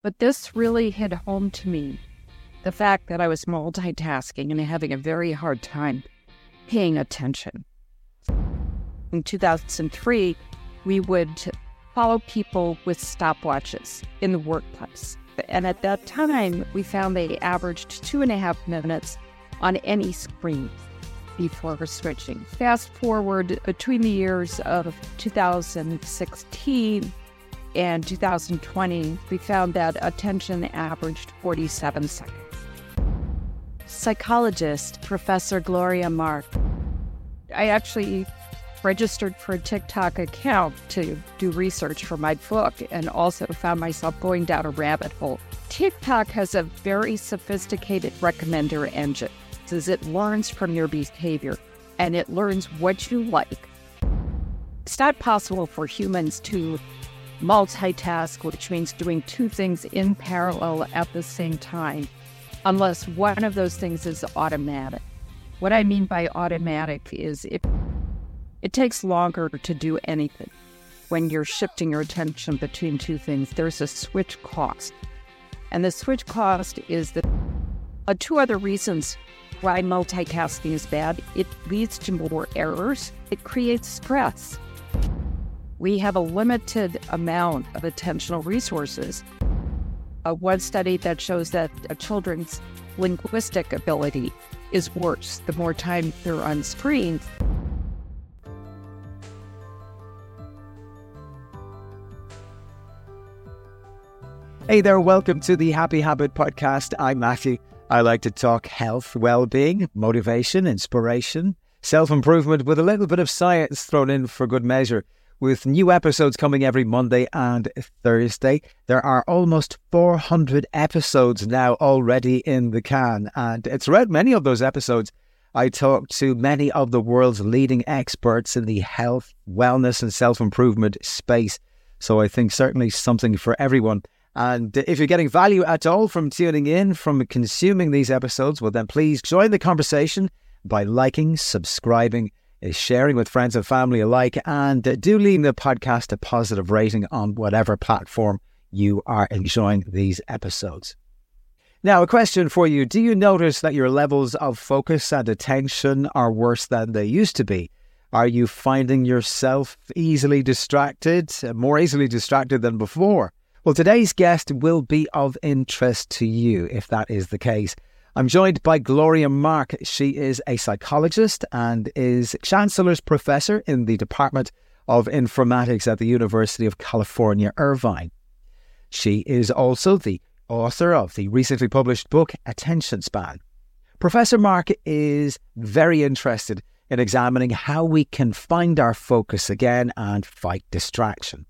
But this really hit home to me, the fact that I was multitasking and having a very hard time paying attention. In 2003, we would follow people with stopwatches in the workplace. And at that time, we found they averaged 2.5 minutes on any screen before switching. Fast forward between the years of 2016 and 2020, we found that attention averaged 47 seconds. Psychologist Professor Gloria Mark. I actually registered for a TikTok account to do research for my book and also found myself going down a rabbit hole. TikTok has a very sophisticated recommender engine. It learns from your behavior and it learns what you like. It's not possible for humans to multitask, which means doing two things in parallel at the same time, unless one of those things is automatic. What I mean by automatic is it takes longer to do anything. When you're shifting your attention between two things, there's a switch cost. And the switch cost is the two other reasons why multitasking is bad. It leads to more errors. It creates stress. We have a limited amount of attentional resources. One study that shows that a children's linguistic ability is worse the more time they're on screens. Hey there, welcome to the Happy Habit Podcast. I'm Matthew. I like to talk health, well-being, motivation, inspiration, self-improvement with a little bit of science thrown in for good measure. With new episodes coming every Monday and Thursday. There are almost 400 episodes now already in the can. And throughout many of those episodes, I talk to many of the world's leading experts in the health, wellness and self-improvement space. So I think certainly something for everyone. And if you're getting value at all from tuning in, from consuming these episodes, well then please join the conversation by liking, subscribing, sharing with friends and family alike, and do leave the podcast a positive rating on whatever platform you are enjoying these episodes. Now, a question for you. Do you notice that your levels of focus and attention are worse than they used to be? Are you finding yourself easily distracted, more easily distracted than before? Well, today's guest will be of interest to you if that is the case. I'm joined by Gloria Mark. She is a psychologist and is Chancellor's Professor in the Department of Informatics at the University of California, Irvine. She is also the author of the recently published book, Attention Span. Professor Mark is very interested in examining how we can find our focus again and fight distraction.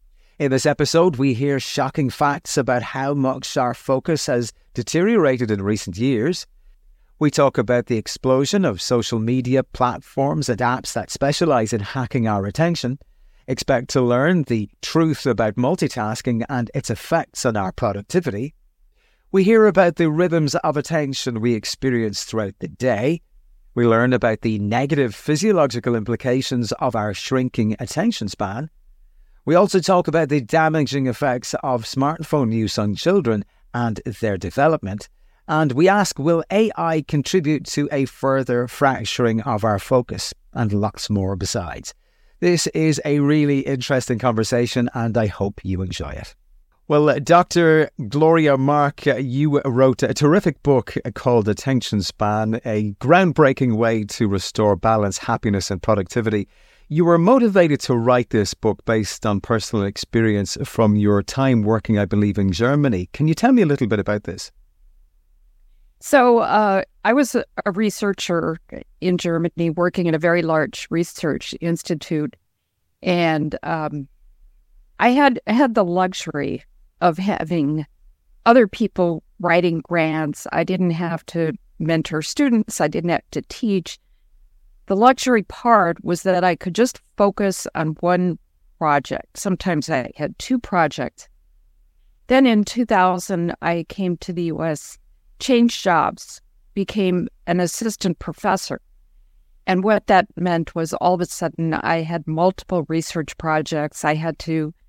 In this episode, we hear shocking facts about how much our focus has deteriorated in recent years. We talk about the explosion of social media platforms and apps that specialise in hacking our attention. Expect to learn the truth about multitasking and its effects on our productivity. We hear about the rhythms of attention we experience throughout the day. We learn about the negative physiological implications of our shrinking attention span. We also talk about the damaging effects of smartphone use on children and their development. And we ask, will AI contribute to a further fracturing of our focus? And lots more besides. This is a really interesting conversation and I hope you enjoy it. Well, Dr. Gloria Mark, you wrote a terrific book called Attention Span, a groundbreaking way to restore balance, happiness and productivity. You were motivated to write this book based on personal experience from your time working, I believe, in Germany. Can you tell me a little bit about this? So I was a researcher in Germany working in a very large research institute. And I had the luxury of having other people writing grants. I didn't have to mentor students. I didn't have to teach. The luxury part was that I could just focus on one project. Sometimes I had two projects. Then in 2000, I came to the U.S., changed jobs, became an assistant professor. And what that meant was all of a sudden I had multiple research projects. I had to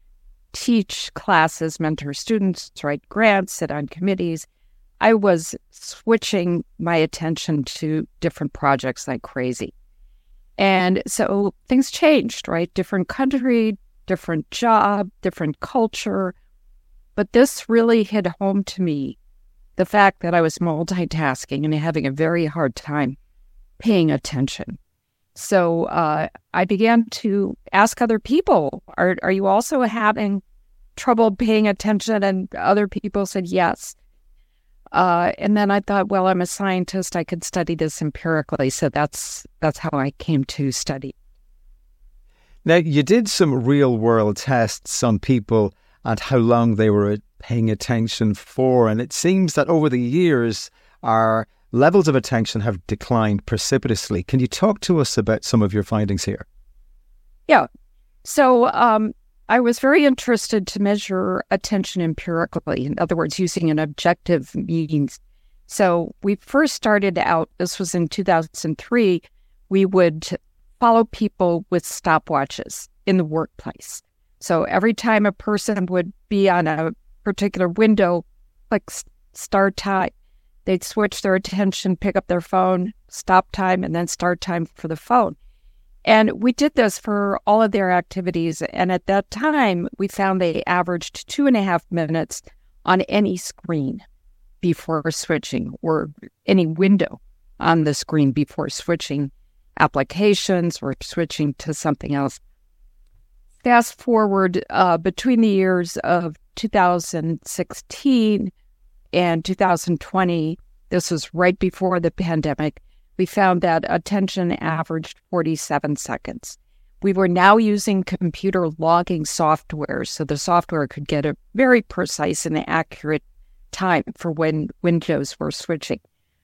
teach classes, mentor students, write grants, sit on committees, I was switching my attention to different projects like crazy. And so things changed, right? Different country, different job, different culture. But this really hit home to me, the fact that I was multitasking and having a very hard time paying attention. So I began to ask other people, are you also having trouble paying attention? And other people said yes. And then I thought, well, I'm a scientist. I could study this empirically. So that's how I came to study. Now, you did some real-world tests on people and how long they were paying attention for. And it seems that over the years, our levels of attention have declined precipitously. Can you talk to us about some of your findings here? Yeah. So I was very interested to measure attention empirically. In other words, using an objective means. So we first started out, this was in 2003, we would follow people with stopwatches in the workplace. So every time a person would be on a particular window, click start time, they'd switch their attention, pick up their phone, stop time, and then start time for the phone. And we did this for all of their activities. And at that time, we found they averaged 2.5 minutes on any screen before switching, or any window on the screen before switching applications or switching to something else. Fast forward between the years of 2016 and 2020, this was right before the pandemic, we found that attention averaged 47 seconds. We were now using computer logging software, so the software could get a very precise and accurate time for when windows were switching.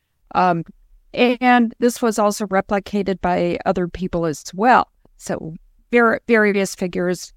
And this was also replicated by other people as well. So various figures,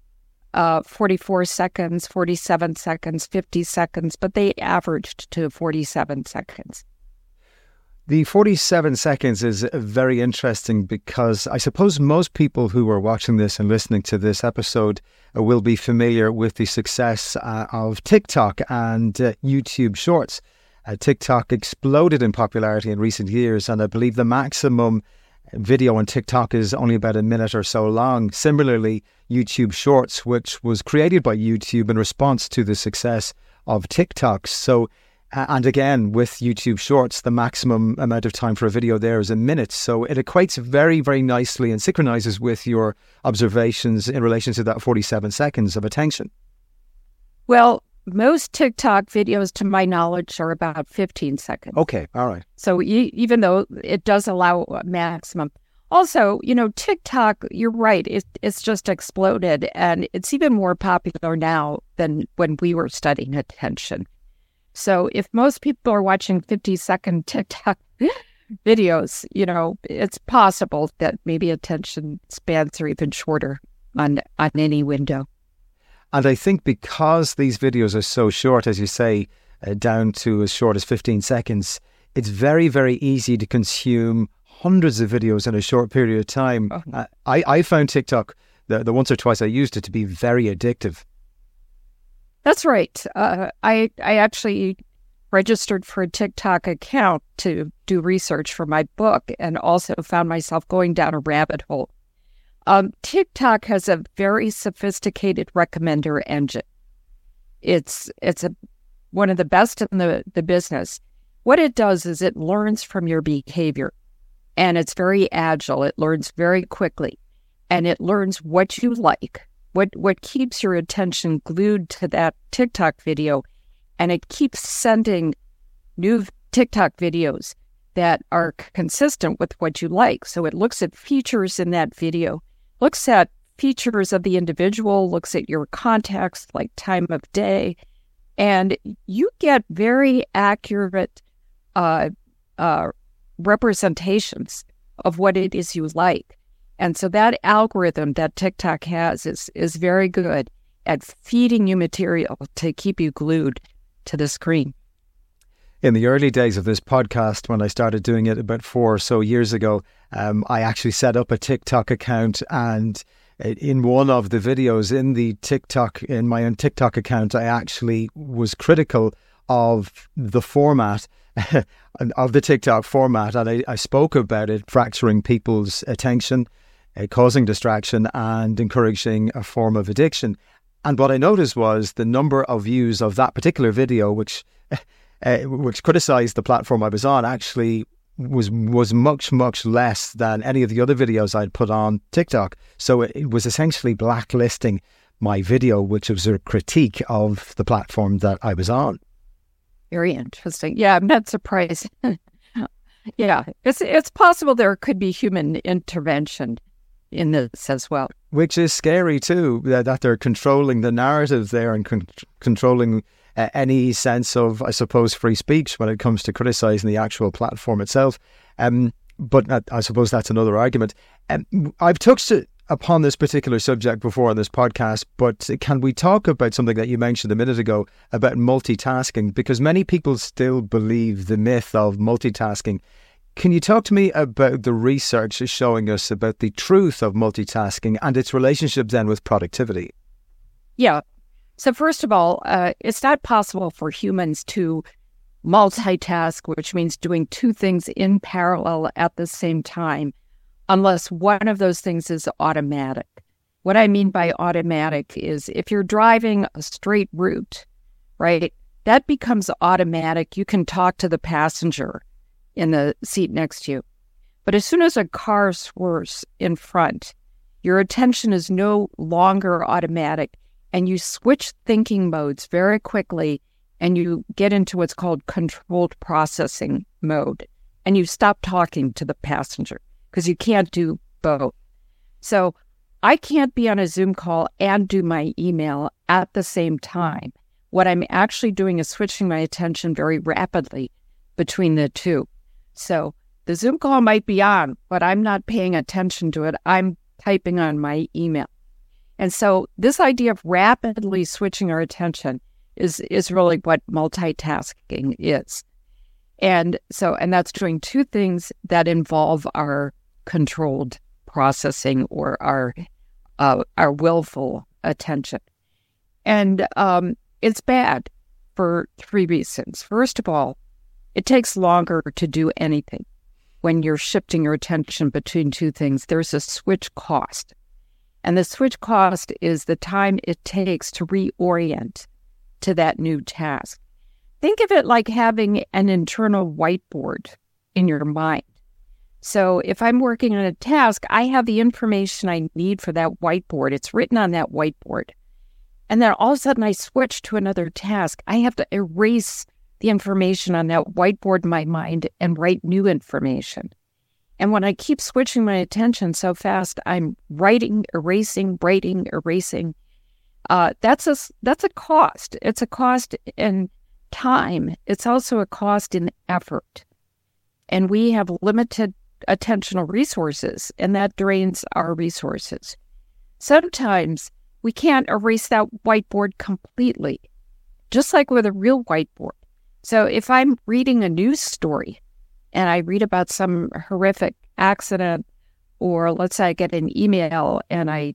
44 seconds, 47 seconds, 50 seconds, but they averaged to 47 seconds. The 47 seconds is very interesting because I suppose most people who are watching this and listening to this episode will be familiar with the success of TikTok and YouTube Shorts. TikTok exploded in popularity in recent years, and I believe the maximum video on TikTok is only about a minute or so long. Similarly, YouTube Shorts, which was created by YouTube in response to the success of TikTok. So, and again, with YouTube Shorts, the maximum amount of time for a video there is a minute. So it equates very, very nicely and synchronizes with your observations in relation to that 47 seconds of attention. Well, most TikTok videos, to my knowledge, are about 15 seconds. Okay, all right. So even though it does allow a maximum. Also, TikTok, you're right, it's just exploded, and it's even more popular now than when we were studying attention. So if most people are watching 50-second TikTok videos, it's possible that maybe attention spans are even shorter on any window. And I think because these videos are so short, as you say, down to as short as 15 seconds, it's very, very easy to consume hundreds of videos in a short period of time. Oh. I found TikTok, the once or twice I used it, to be very addictive. That's right. I actually registered for a TikTok account to do research for my book, and also found myself going down a rabbit hole. TikTok has a very sophisticated recommender engine. It's one of the best in the business. What it does is it learns from your behavior, and it's very agile. It learns very quickly, and it learns what you like, what keeps your attention glued to that TikTok video, and it keeps sending new TikTok videos that are consistent with what you like. So it looks at features in that video, looks at features of the individual, looks at your context, like time of day, and you get very accurate representations of what it is you like. And so that algorithm that TikTok has is very good at feeding you material to keep you glued to the screen. In the early days of this podcast, when I started doing it about 4 or so years ago, I actually set up a TikTok account, and in one of the videos in my own TikTok account, I actually was critical of the format of the TikTok format, and I spoke about it fracturing people's attention, causing distraction, and encouraging a form of addiction. And what I noticed was the number of views of that particular video, which criticised the platform I was on, actually was much, much less than any of the other videos I'd put on TikTok. So it was essentially blacklisting my video, which was a critique of the platform that I was on. Very interesting. Yeah, I'm not surprised. Yeah, it's possible there could be human intervention in this as well. Which is scary too, that they're controlling the narrative there and controlling any sense of, I suppose, free speech when it comes to criticising the actual platform itself. But I suppose that's another argument. I've touched upon this particular subject before on this podcast, but can we talk about something that you mentioned a minute ago about multitasking? Because many people still believe the myth of multitasking. Can you talk to me about the research showing us about the truth of multitasking and its relationship then with productivity? Yeah. So first of all, it's not possible for humans to multitask, which means doing two things in parallel at the same time, unless one of those things is automatic. What I mean by automatic is if you're driving a straight route, right, that becomes automatic. You can talk to the passenger in the seat next to you. But as soon as a car swerves in front, your attention is no longer automatic, and you switch thinking modes very quickly, and you get into what's called controlled processing mode, and you stop talking to the passenger because you can't do both. So I can't be on a Zoom call and do my email at the same time. What I'm actually doing is switching my attention very rapidly between the two. So the Zoom call might be on, but I'm not paying attention to it. I'm typing on my email. And so this idea of rapidly switching our attention is really what multitasking is. And that's doing two things that involve our controlled processing or our willful attention. And it's bad for three reasons. First of all, it takes longer to do anything. When you're shifting your attention between two things, there's a switch cost. And the switch cost is the time it takes to reorient to that new task. Think of it like having an internal whiteboard in your mind. So if I'm working on a task, I have the information I need for that whiteboard. It's written on that whiteboard. And then all of a sudden I switch to another task. I have to erase the information on that whiteboard in my mind and write new information. And when I keep switching my attention so fast, I'm writing, erasing, writing, erasing. That's a cost. It's a cost in time. It's also a cost in effort. And we have limited attentional resources, and that drains our resources. Sometimes we can't erase that whiteboard completely, just like with a real whiteboard. So if I'm reading a news story and I read about some horrific accident, or let's say I get an email and I,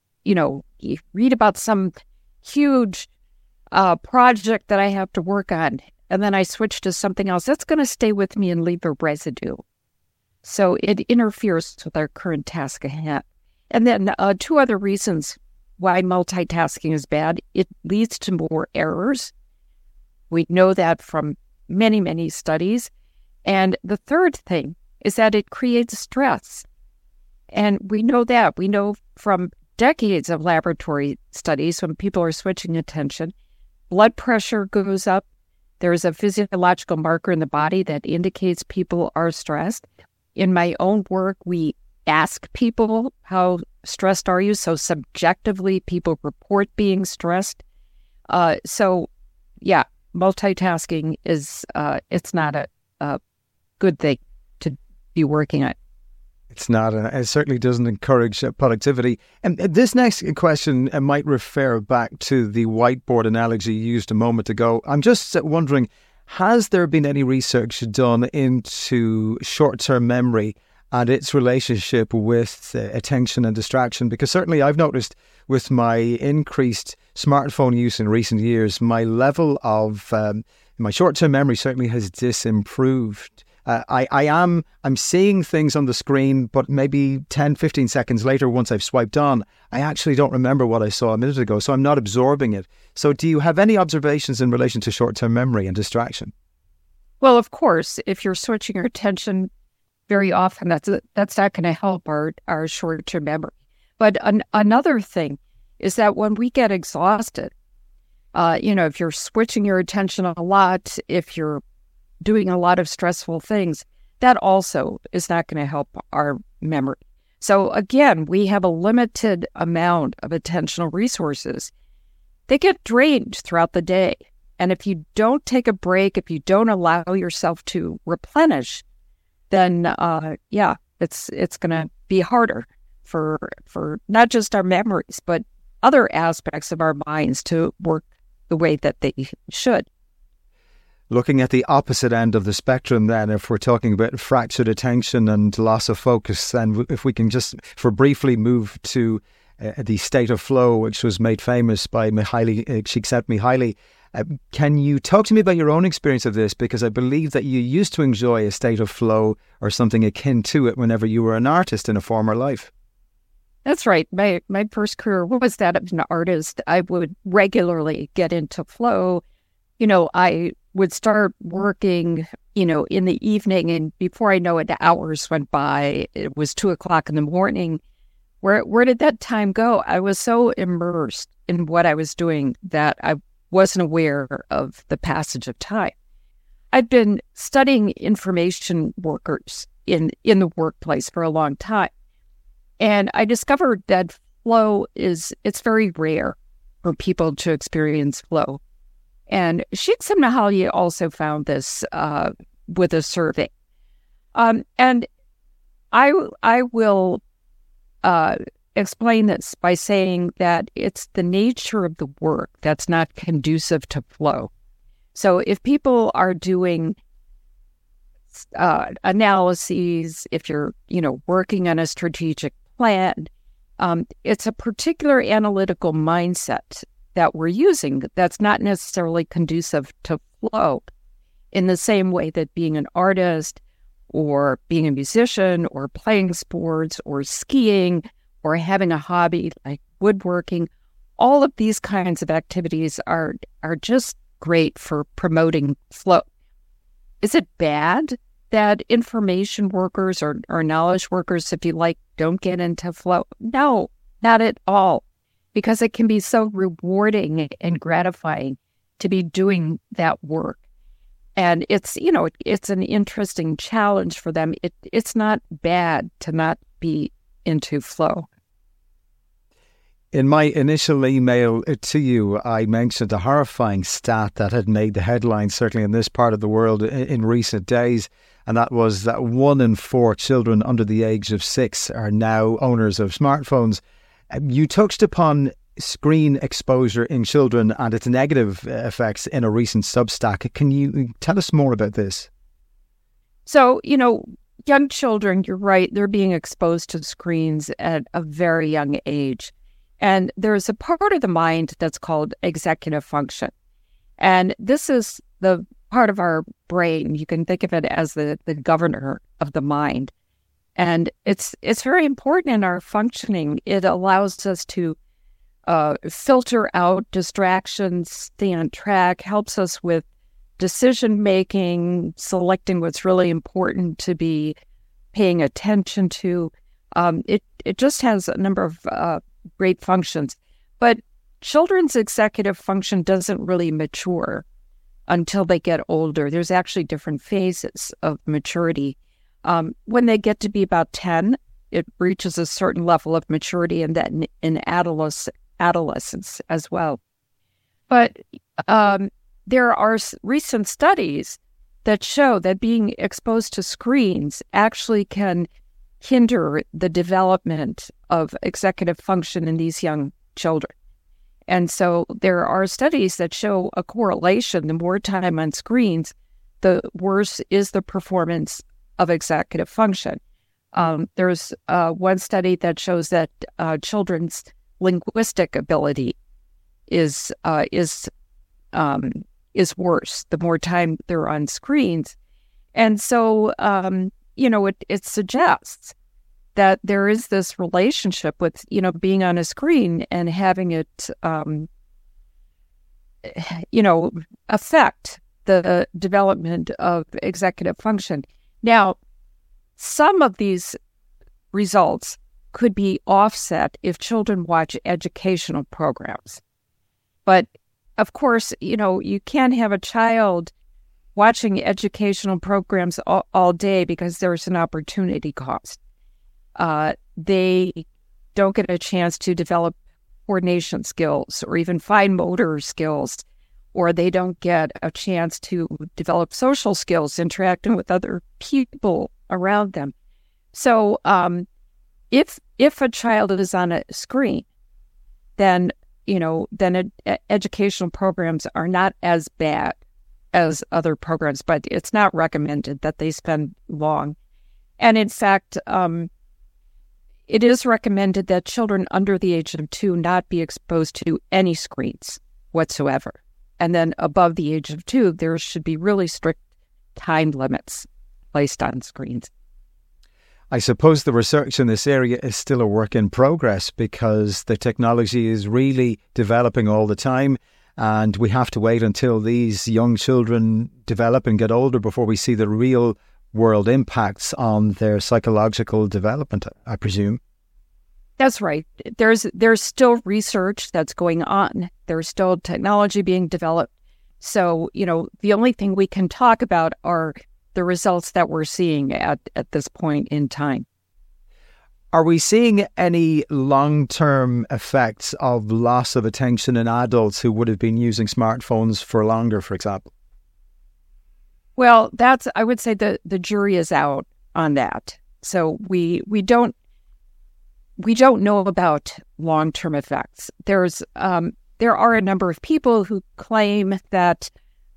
read about some huge project that I have to work on, and then I switch to something else, that's going to stay with me and leave a residue. So it interferes with our current task ahead. And then two other reasons why multitasking is bad. It leads to more errors. We know that from many, many studies. And the third thing is that it creates stress. And we know that. We know from decades of laboratory studies when people are switching attention, blood pressure goes up. There's a physiological marker in the body that indicates people are stressed. In my own work, we ask people, how stressed are you? So subjectively, people report being stressed. Multitasking is, it's not a good thing to be working on. It's not, it certainly doesn't encourage productivity. And this next question might refer back to the whiteboard analogy you used a moment ago. I'm just wondering, has there been any research done into short-term memory and its relationship with attention and distraction. Because certainly I've noticed with my increased smartphone use in recent years, my level of my short-term memory certainly has disimproved. I'm seeing things on the screen, but maybe 10, 15 seconds later, once I've swiped on, I actually don't remember what I saw a minute ago, so I'm not absorbing it. So do you have any observations in relation to short-term memory and distraction? Well, of course, if you're switching your attention very often, that's not going to help our short-term memory. But another thing is that when we get exhausted, if you're switching your attention a lot, if you're doing a lot of stressful things, that also is not going to help our memory. So again, we have a limited amount of attentional resources. They get drained throughout the day. And if you don't take a break, if you don't allow yourself to replenish, then it's going to be harder for not just our memories, but other aspects of our minds to work the way that they should. Looking at the opposite end of the spectrum then, if we're talking about fractured attention and loss of focus, and if we can just for briefly move to the state of flow, which was made famous by Mihaly Csikszentmihalyi, can you talk to me about your own experience of this? Because I believe that you used to enjoy a state of flow or something akin to it whenever you were an artist in a former life. That's right. My first career was that of an artist. I would regularly get into flow. I would start working, in the evening, and before I know it, hours went by. It was 2:00 in the morning. Where did that time go? I was so immersed in what I was doing that I wasn't aware of the passage of time. I've been studying information workers in the workplace for a long time. And I discovered that flow it's very rare for people to experience flow. And Csikszentmihalyi also found this with a survey. And I will explain this by saying that it's the nature of the work that's not conducive to flow. So if people are doing analyses, if you're, working on a strategic plan, it's a particular analytical mindset that we're using that's not necessarily conducive to flow in the same way that being an artist or being a musician or playing sports or skiing or having a hobby like woodworking, all of these kinds of activities are just great for promoting flow. Is it bad that information workers or knowledge workers, if you like, don't get into flow? No, not at all, because it can be so rewarding and gratifying to be doing that work. And it's an interesting challenge for them. It's not bad to not be into flow. In my initial email to you, I mentioned a horrifying stat that had made the headlines, certainly in this part of the world in recent days, and that was that 1 in 4 children under the age of 6 are now owners of smartphones. You touched upon screen exposure in children and its negative effects in a recent Substack. Can you tell us more about this? So, young children, you're right, they're being exposed to screens at a very young age. And there's a part of the mind that's called executive function. And this is the part of our brain. You can think of it as the governor of the mind. And it's very important in our functioning. It allows us to filter out distractions, stay on track, helps us with decision-making, selecting what's really important to be paying attention to. It just has a number of great functions. But children's executive function doesn't really mature until they get older. There's actually different phases of maturity. When they get to be about 10, it reaches a certain level of maturity, and then in adolescence as well. But there are recent studies that show that being exposed to screens actually can hinder the development of executive function in these young children. And so there are studies that show a correlation. The more time on screens, the worse is the performance of executive function. There's one study that shows that children's linguistic ability is worse the more time they're on screens. And so, it suggests that there is this relationship with, being on a screen and having it, affect the development of executive function. Now, some of these results could be offset if children watch educational programs. But of course, you can't have a child watching educational programs all day because there's an opportunity cost. They don't get a chance to develop coordination skills or even fine motor skills, or they don't get a chance to develop social skills, interacting with other people around them. So if a child is on a screen, then educational programs are not as bad as other programs, but it's not recommended that they spend long. And in fact, it is recommended that children under the age of 2 not be exposed to any screens whatsoever. And then above the age of 2, there should be really strict time limits placed on screens. I suppose the research in this area is still a work in progress because the technology is really developing all the time, and we have to wait until these young children develop and get older before we see the real world impacts on their psychological development, I presume. That's right. There's still research that's going on. There's still technology being developed. So, the only thing we can talk about are the results that we're seeing at this point in time. Are we seeing any long-term effects of loss of attention in adults who would have been using smartphones for longer, for example? Well, I would say the jury is out on that. So we don't know about long-term effects. There are a number of people who claim that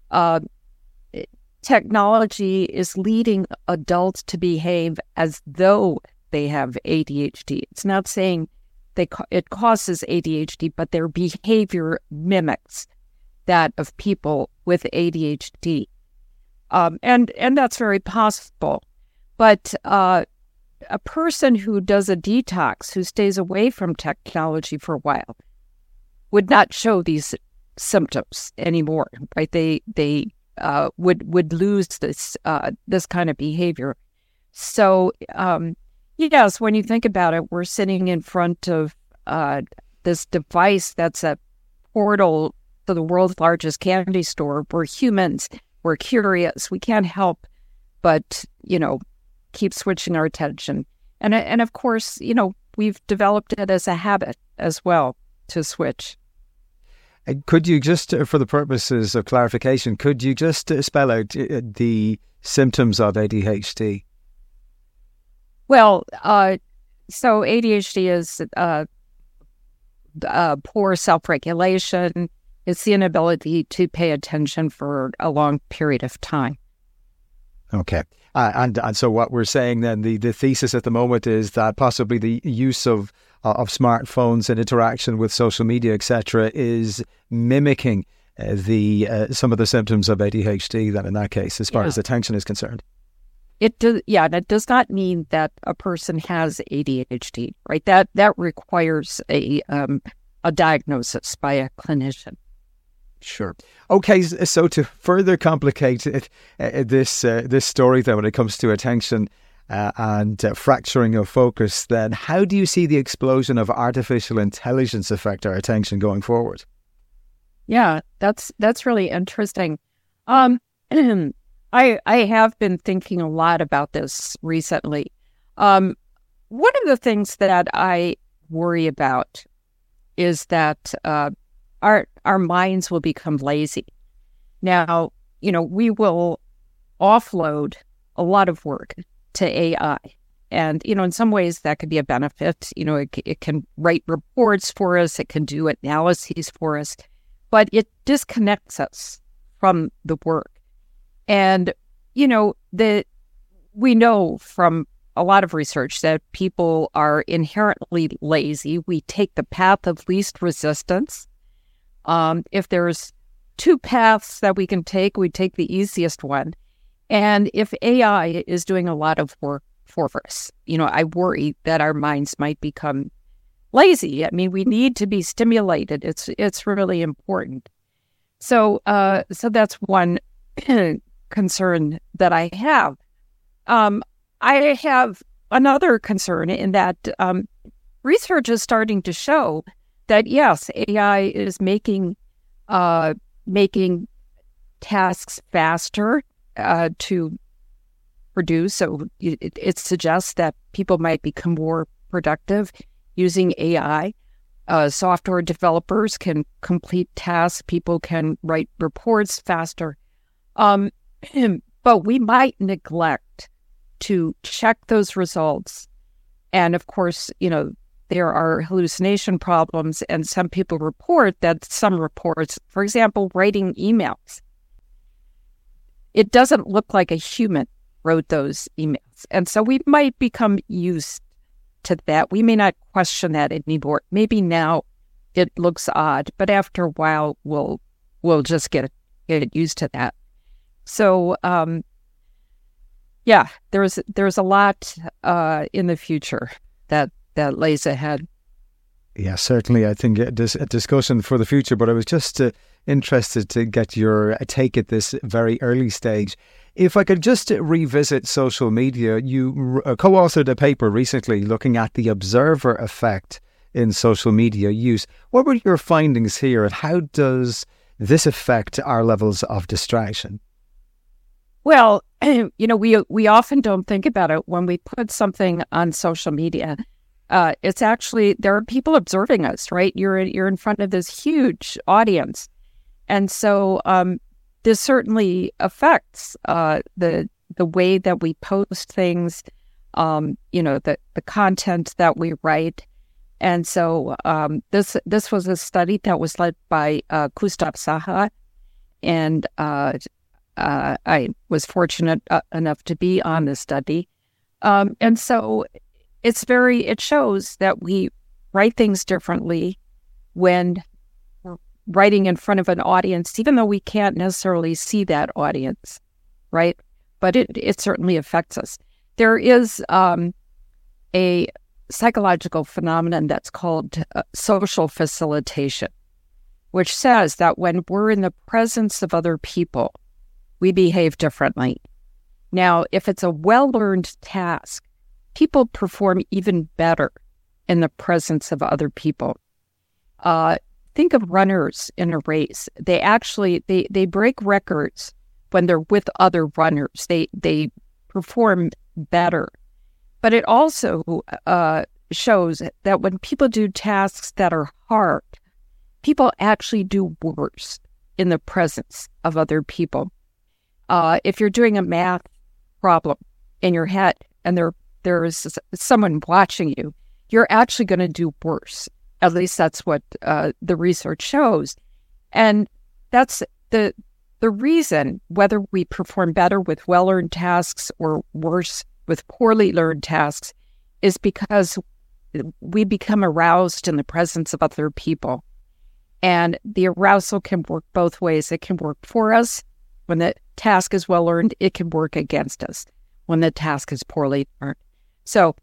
technology is leading adults to behave as though they have ADHD. It's not saying it causes ADHD, but their behavior mimics that of people with ADHD. And that's very possible. But a person who does a detox, who stays away from technology for a while, would not show these symptoms anymore, right? They would lose this kind of behavior. So yes, when you think about it, we're sitting in front of this device that's a portal to the world's largest candy store. We're humans. We're curious. We can't help but keep switching our attention. And of course, we've developed it as a habit as well to switch. Could you just, for the purposes of clarification, could you just spell out the symptoms of ADHD? Well, so ADHD is poor self-regulation. It's the inability to pay attention for a long period of time. Okay. And so what we're saying then, the thesis at the moment is that possibly the use of smartphones and interaction with social media, etc., is mimicking some of the symptoms of ADHD then in that case, as far as attention is concerned. It does, and it does not mean that a person has ADHD, right? That requires a diagnosis by a clinician. Sure. Okay, so to further complicate this story then when it comes to attention and fracturing of focus, then how do you see the explosion of artificial intelligence affect our attention going forward? Yeah, that's really interesting. I have been thinking a lot about this recently. One of the things that I worry about is that our minds will become lazy. Now, we will offload a lot of work to AI. And, in some ways that could be a benefit. It can write reports for us. It can do analyses for us. But it disconnects us from the work. And, we know from a lot of research that people are inherently lazy. We take the path of least resistance. If there's two paths that we can take, we take the easiest one. And if AI is doing a lot of work for us, I worry that our minds might become lazy. I mean, we need to be stimulated. It's really important. So that's one concern that I have. I have another concern in that research is starting to show that, yes, AI is making tasks faster to produce. So it suggests that people might become more productive using AI. Software developers can complete tasks. People can write reports faster. But we might neglect to check those results. And of course, there are hallucination problems, and some people report that some reports, for example, writing emails, it doesn't look like a human wrote those emails. And so we might become used to that. We may not question that anymore. Maybe now it looks odd, but after a while, we'll just get used to that. So, there's a lot in the future that lays ahead. Yeah, certainly. I think there's a discussion for the future, but I was just interested to get your take at this very early stage. If I could just revisit social media, you co-authored a paper recently looking at the observer effect in social media use. What were your findings here, and how does this affect our levels of distraction? Well, we often don't think about it when we put something on social media. It's actually, there are people observing us, right? You're in front of this huge audience. And so this certainly affects the way that we post things, the content that we write. And so this was a study that was led by Gustav Saha, and I was fortunate enough to be on this study. And so it shows that we write things differently when we're writing in front of an audience, even though we can't necessarily see that audience, right? But it certainly affects us. There is a psychological phenomenon that's called social facilitation, which says that when we're in the presence of other people, we behave differently. Now, if it's a well-learned task, people perform even better in the presence of other people. Think of runners in a race. They actually, they break records when they're with other runners. They perform better. But it also shows that when people do tasks that are hard, people actually do worse in the presence of other people. If you're doing a math problem in your head and there is someone watching you, you're actually going to do worse. At least that's what the research shows. And that's the reason whether we perform better with well-learned tasks or worse with poorly learned tasks is because we become aroused in the presence of other people. And the arousal can work both ways. It can work for us. When the task is well learned, it can work against us when the task is poorly learned. So,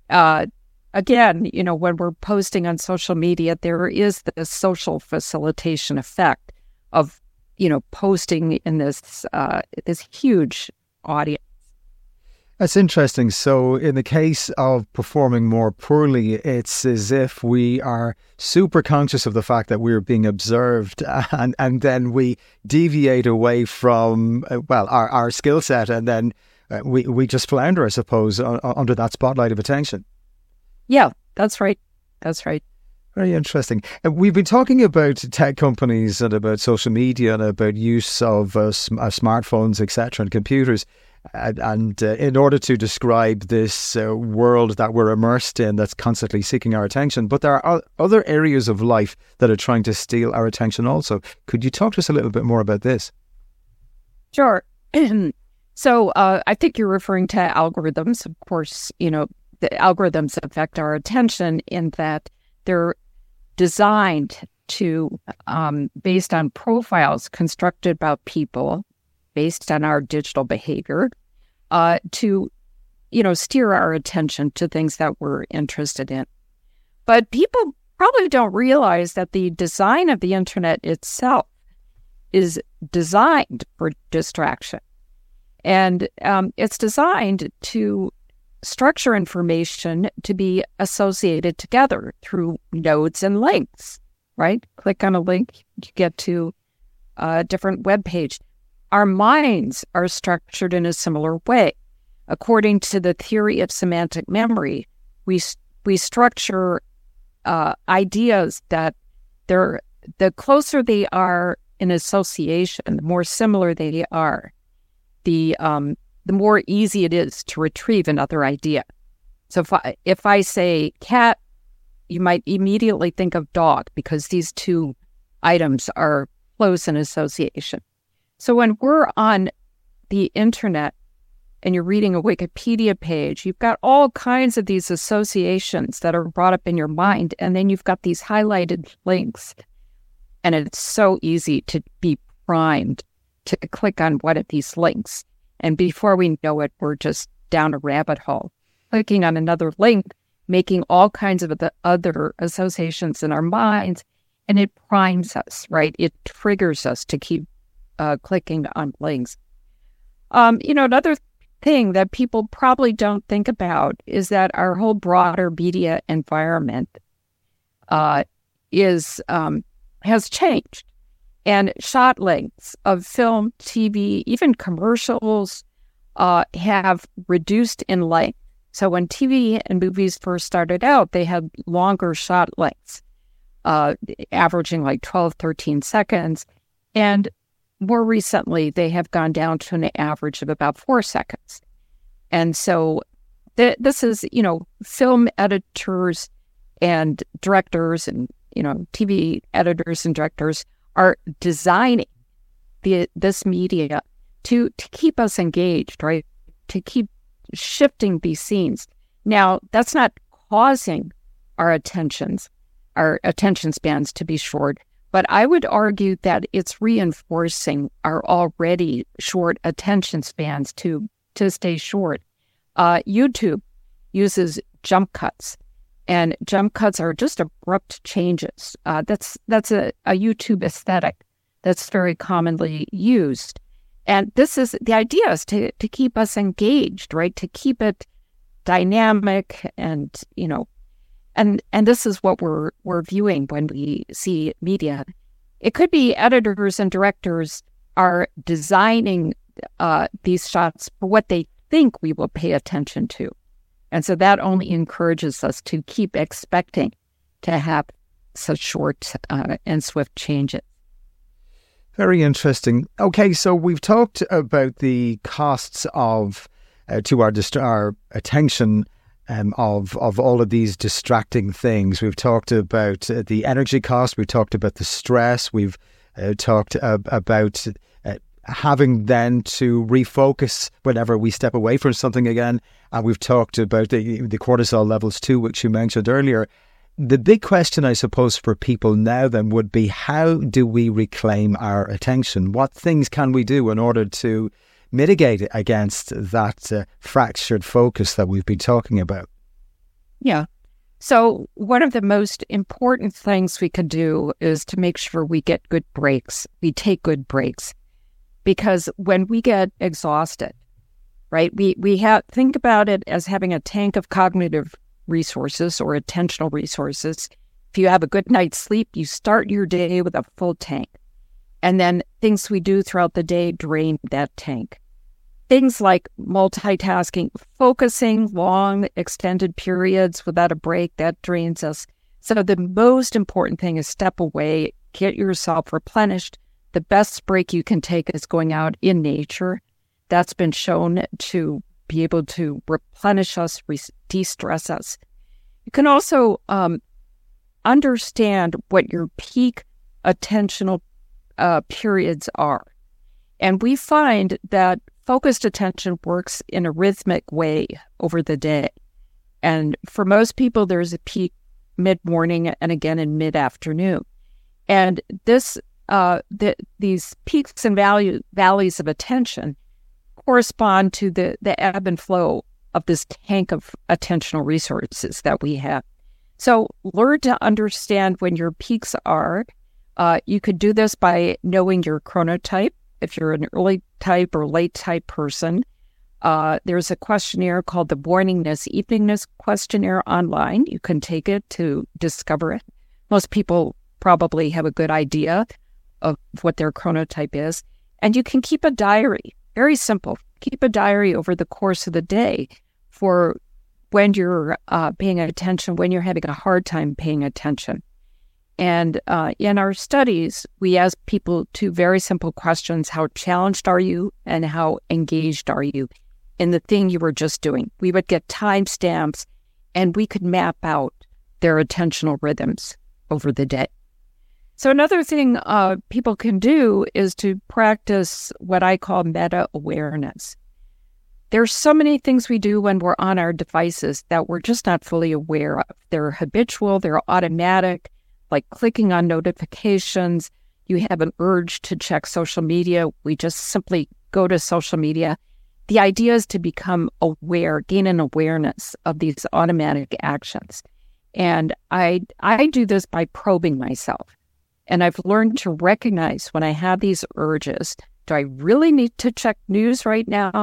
again, when we're posting on social media, there is the social facilitation effect of, posting in this huge audience. That's interesting. So in the case of performing more poorly, it's as if we are super conscious of the fact that we're being observed, and then we deviate away from, our skill set, and then we just flounder, I suppose, under that spotlight of attention. Yeah, that's right. That's right. Very interesting. We've been talking about tech companies and about social media and about use of smartphones, etc., and computers. And in order to describe this world that we're immersed in that's constantly seeking our attention, but there are other areas of life that are trying to steal our attention also. Could you talk to us a little bit more about this? Sure. So I think you're referring to algorithms. Of course, the algorithms affect our attention in that they're designed to, based on profiles constructed about people, based on our digital behavior, to, steer our attention to things that we're interested in. But people probably don't realize that the design of the internet itself is designed for distraction. And it's designed to structure information to be associated together through nodes and links, right? Click on a link, you get to a different web page. Our minds are structured in a similar way. According to the theory of semantic memory, we structure ideas that the closer they are in association, the more similar they are, the more easy it is to retrieve another idea. So if I say cat, you might immediately think of dog because these two items are close in association. So when we're on the internet and you're reading a Wikipedia page, you've got all kinds of these associations that are brought up in your mind, and then you've got these highlighted links. And it's so easy to be primed to click on one of these links. And before we know it, we're just down a rabbit hole, clicking on another link, making all kinds of the other associations in our minds, and it primes us, right? It triggers us to keep clicking on links. Another thing that people probably don't think about is that our whole broader media environment has changed. And shot lengths of film, TV, even commercials have reduced in length. So when TV and movies first started out, they had longer shot lengths, averaging like 12, 13 seconds. And more recently, they have gone down to an average of about 4 seconds. And so this is, film editors and directors and, TV editors and directors are designing this media to keep us engaged, right? To keep shifting these scenes. Now, that's not causing our attention spans to be short, but I would argue that it's reinforcing our already short attention spans to stay short. YouTube uses jump cuts. And jump cuts are just abrupt changes. That's a YouTube aesthetic that's very commonly used. And the idea is to keep us engaged, right? To keep it dynamic and this is what we're viewing when we see media. It could be editors and directors are designing these shots for what they think we will pay attention to. And so that only encourages us to keep expecting to have such short and swift changes. Very interesting. Okay, so we've talked about the costs of to our attention of all of these distracting things. We've talked about the energy cost. We've talked about the stress. We've talked about having then to refocus whenever we step away from something again. And we've talked about the cortisol levels too, which you mentioned earlier. The big question, I suppose, for people now then would be, how do we reclaim our attention? What things can we do in order to mitigate against that fractured focus that we've been talking about? Yeah. So one of the most important things we can do is to make sure we get good breaks. We take good breaks. Because when we get exhausted, right, we think about it as having a tank of cognitive resources or attentional resources. If you have a good night's sleep, you start your day with a full tank. And then things we do throughout the day drain that tank. Things like multitasking, focusing long, extended periods without a break, that drains us. So the most important thing is step away, get yourself replenished. The best break you can take is going out in nature. That's been shown to be able to replenish us, de-stress us. You can also understand what your peak attentional periods are. And we find that focused attention works in a rhythmic way over the day. And for most people, there's a peak mid-morning and again in mid-afternoon. And these peaks and valleys of attention correspond to the ebb and flow of this tank of attentional resources that we have. So learn to understand when your peaks are. You could do this by knowing your chronotype. If you're an early type or late type person, there's a questionnaire called the Morningness Eveningness Questionnaire online. You can take it to discover it. Most people probably have a good idea of what their chronotype is. And you can keep a diary. Very simple. Keep a diary over the course of the day for when you're paying attention, when you're having a hard time paying attention. And in our studies, we ask people two very simple questions. How challenged are you and how engaged are you in the thing you were just doing? We would get timestamps and we could map out their attentional rhythms over the day. So another thing people can do is to practice what I call meta-awareness. There's so many things we do when we're on our devices that we're just not fully aware of. They're habitual, they're automatic, like clicking on notifications. You have an urge to check social media. We just simply go to social media. The idea is to become aware, gain an awareness of these automatic actions. And I do this by probing myself. And I've learned to recognize when I have these urges. Do I really need to check news right now?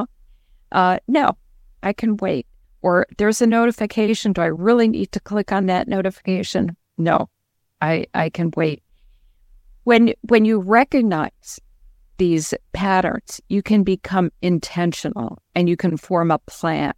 No, I can wait. Or there's a notification. Do I really need to click on that notification? No, I can wait. When you recognize these patterns, you can become intentional and you can form a plan.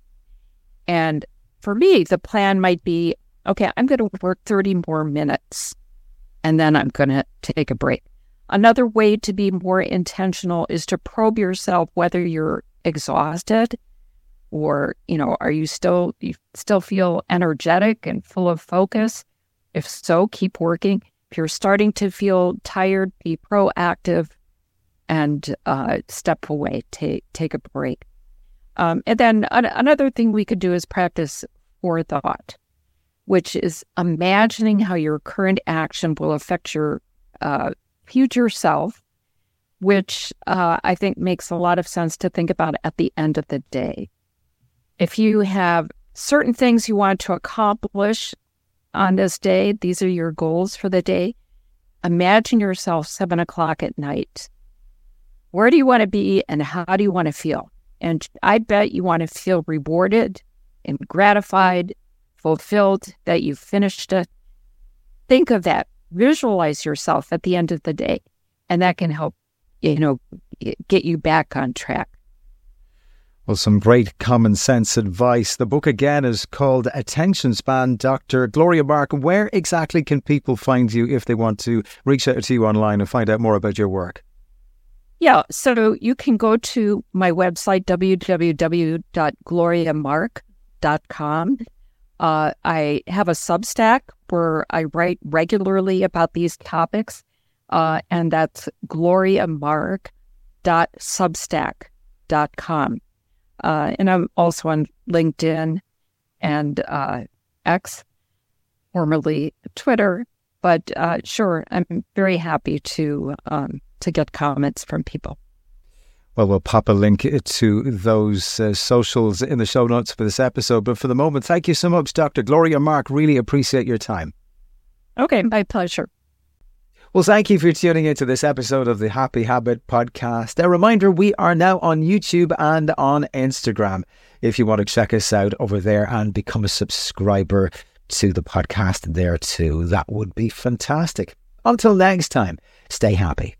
And for me, the plan might be, okay, I'm going to work 30 more minutes and then I'm going to take a break. Another way to be more intentional is to probe yourself whether you're exhausted or, you still feel energetic and full of focus? If so, keep working. If you're starting to feel tired, be proactive and step away, take a break. And then another thing we could do is practice forethought, which is imagining how your current action will affect your future self, which I think makes a lot of sense to think about at the end of the day. If you have certain things you want to accomplish on this day, these are your goals for the day, imagine yourself 7 o'clock at night. Where do you want to be and how do you want to feel? And I bet you want to feel rewarded and gratified, fulfilled that you finished it. Think of that. Visualize yourself at the end of the day, and that can help, get you back on track. Well, some great common sense advice. The book again is called Attention Span. Dr. Gloria Mark, where exactly can people find you if they want to reach out to you online and find out more about your work? Yeah, so you can go to my website, www.gloriamark.com. I have a Substack where I write regularly about these topics, and that's gloriamark.substack.com. And I'm also on LinkedIn and X, formerly Twitter. But sure, I'm very happy to get comments from people. Well, we'll pop a link to those socials in the show notes for this episode. But for the moment, thank you so much, Dr. Gloria Mark. Really appreciate your time. Okay, my pleasure. Well, thank you for tuning into this episode of the Happy Habit podcast. A reminder, we are now on YouTube and on Instagram. If you want to check us out over there and become a subscriber to the podcast there too, that would be fantastic. Until next time, stay happy.